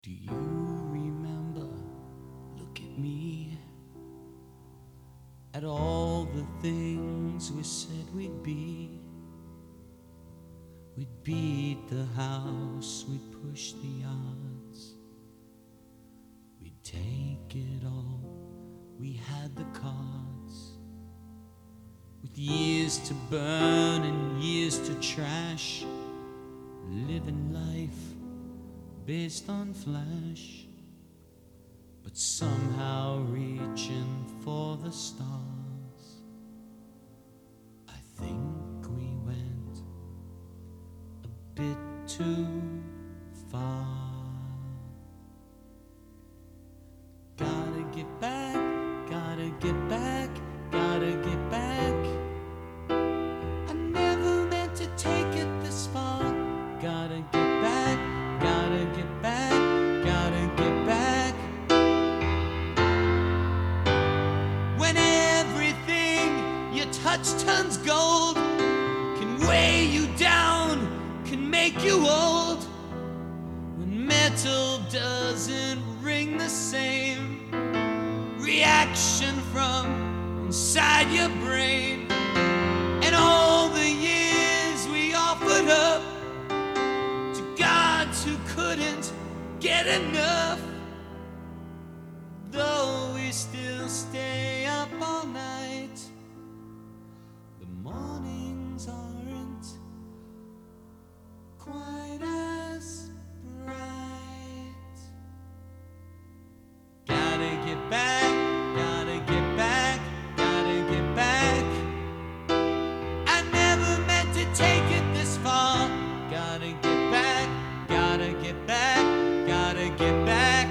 Do you remember? Look at me. At all the things we said we'd be. We'd beat the house, we'd push the odds. We'd take it all, we had the cards. With years to burn and years to trash, living life based on flash, but somehow reaching for the stars. I think we went a bit too far. Gotta get back, gotta get back, gotta get back. I never meant to take it this far. Gotta get back, gotta get back, gotta get back. When everything you touch turns gold, can weigh you down, can make you old. When metal doesn't ring the same, reaction from inside your brain. And all the years we offered up to gods who couldn't get enough, though we still stay up all night, the mornings aren't quite as bright. Gotta get back, gotta get back, gotta get back. I never meant to take it this far. Gotta get back, gotta get back, gotta get back.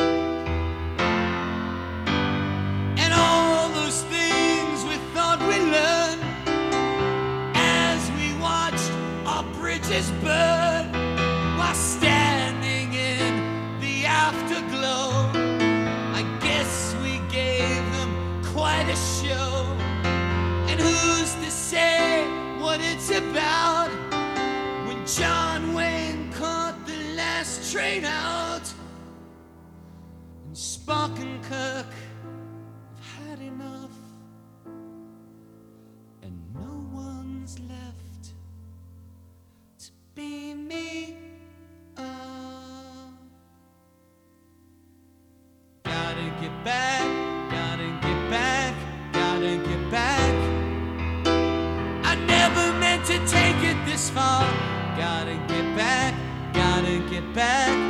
And all those things we thought we learned as we watched our bridges burn, while standing in the afterglow, I guess we gave them quite a show. And who's to say what it's about when John Wayne caught the last train out, and Spock and Kirk have had enough, and no one's left to beam me up. Gotta get back, gotta get back, gotta get back. I never meant to take it this far. Gotta get back, gotta get back,